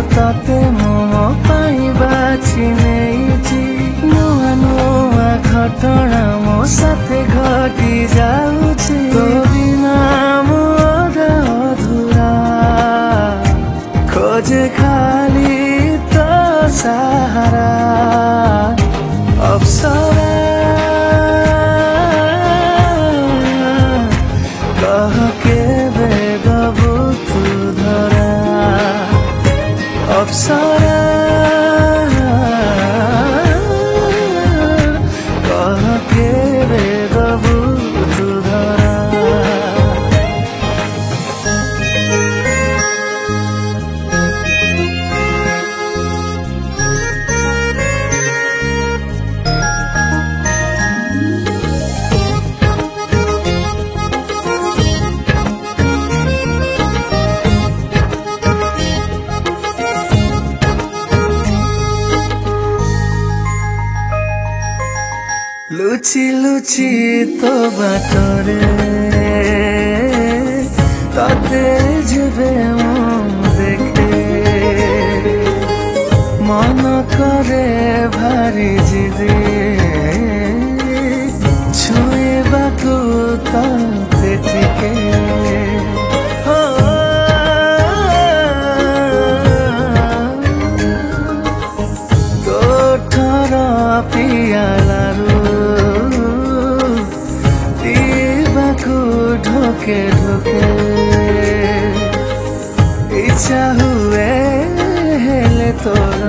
तते मो पाई बाछि नेइछि नुआ नुआ घटना मो साथे घटी जाउछि तो बिना मो अधूरा खोजे खाली तो सहारा अप्सरा कह के बेगबु तू धरा अप्सरा कह के बेगबु तू धरा लुचि लुचि तो बाटरे तते जेबे देखे मन करे भारी जिदी छुएबाकू तते टिके तोठर पियालारू ढोके ढोके इच्छा हुए हेले तोरा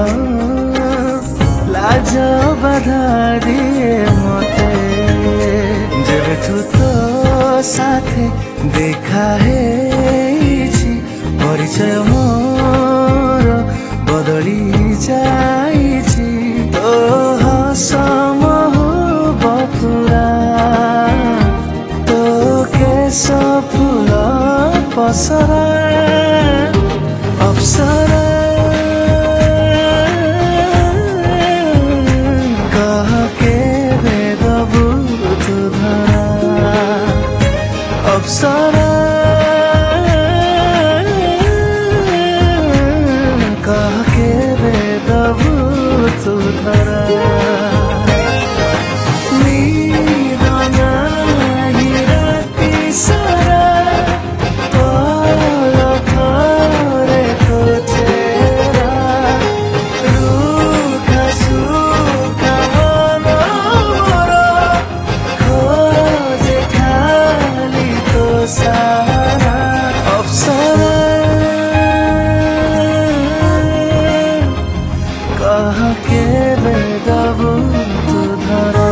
लाज बाधा दिए मते जेबेठू तो साथे देखा है परिचय मोर बदली जाइछि तो हसम बतुरा फूल पसरा अप्सरा कह के बेगबु तू धरा अप्सरा कह के बेगबु तू धरा कह के बेगबु तू धरा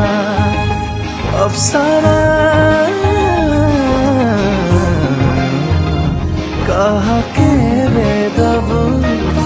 अप्सरा कह के बेगबु